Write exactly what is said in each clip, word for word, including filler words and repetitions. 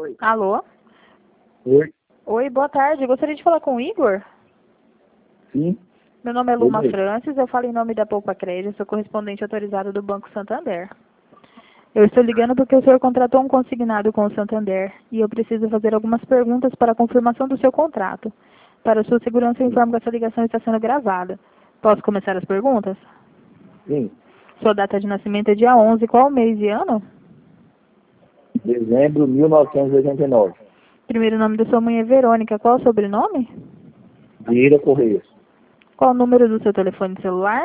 Alô? Oi? Oi, boa tarde. Gostaria de falar com o Igor? Sim? Meu nome é Luma Oi. Francis, eu falo em nome da Poupa Crédito, sou correspondente autorizado do Banco Santander. Eu estou ligando porque o senhor contratou um consignado com o Santander e eu preciso fazer algumas perguntas para a confirmação do seu contrato. Para sua segurança, eu informo que essa ligação está sendo gravada. Posso começar as perguntas? Sim. Sua data de nascimento é dia onze, qual mês e ano? Dezembro de mil novecentos e oitenta e nove. Primeiro nome da sua mãe é Verônica, qual o sobrenome? Vieira Correia. Qual o número do seu telefone celular?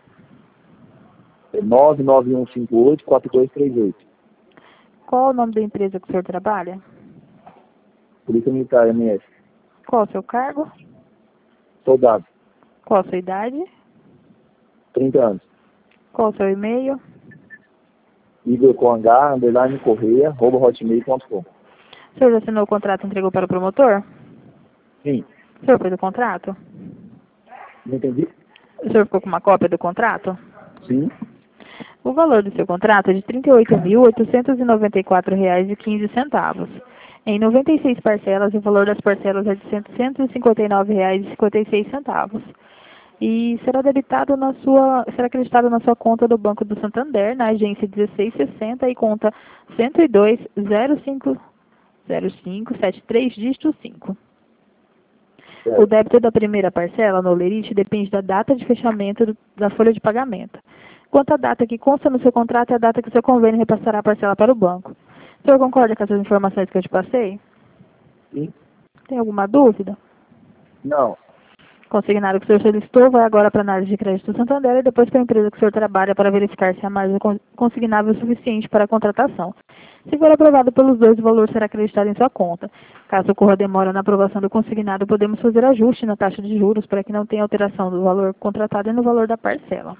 É nove nove um cinco oito quatro dois três oito. Qual o nome da empresa que o senhor trabalha? Polícia Militar, M S. Qual o seu cargo? Soldado. Qual a sua idade? trinta anos. Qual o seu e-mail? Igor com H, underline Correia, arroba hotmail ponto com. O senhor já assinou o contrato e entregou para o promotor? Sim. O senhor fez o contrato? Não entendi? O senhor ficou com uma cópia do contrato? Sim. O valor do seu contrato é de trinta e oito mil, oitocentos e noventa e quatro reais e quinze centavos. Em noventa e seis parcelas, o valor das parcelas é de cento e cinquenta e nove reais e cinquenta e seis centavos. E será debitado na sua, será acreditado na sua conta do Banco do Santander, na agência dezesseis sessenta e conta cento e dois, zero cinco zero cinco sete três, dígito cinco. Certo. O débito da primeira parcela no Olerite depende da data de fechamento do, da folha de pagamento. Quanto à data que consta no seu contrato, é a data que o seu convênio repassará a parcela para o banco. O senhor concorda com essas informações que eu te passei? Sim. Tem alguma dúvida? Não. Consignado que o senhor solicitou vai agora para a análise de crédito do Santander e depois para a empresa que o senhor trabalha para verificar se a margem é consignável o suficiente para a contratação. Se for aprovado pelos dois, o valor será acreditado em sua conta. Caso ocorra demora na aprovação do consignado, podemos fazer ajuste na taxa de juros para que não tenha alteração do valor contratado e no valor da parcela.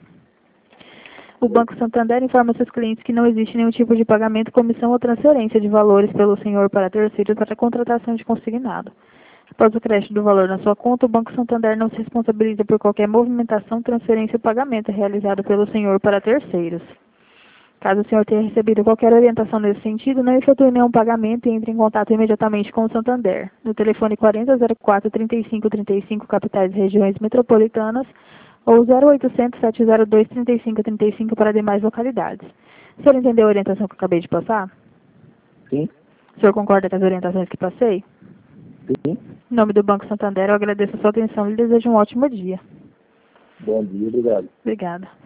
O Banco Santander informa seus clientes que não existe nenhum tipo de pagamento, comissão ou transferência de valores pelo senhor para terceiros para a contratação de consignado. Após o crédito do valor na sua conta, o Banco Santander não se responsabiliza por qualquer movimentação, transferência ou pagamento realizado pelo senhor para terceiros. Caso o senhor tenha recebido qualquer orientação nesse sentido, não efetue nenhum pagamento e entre em contato imediatamente com o Santander, no telefone quarenta, zero quatro, trinta e cinco, trinta e cinco, capitais e regiões metropolitanas, ou zero oitocentos, sete zero dois, trinta e cinco, trinta e cinco para demais localidades. O senhor entendeu a orientação que eu acabei de passar? Sim. O senhor concorda com as orientações que passei? Sim. Em nome do Banco Santander, eu agradeço a sua atenção e lhe desejo um ótimo dia. Bom dia, obrigado. Obrigada.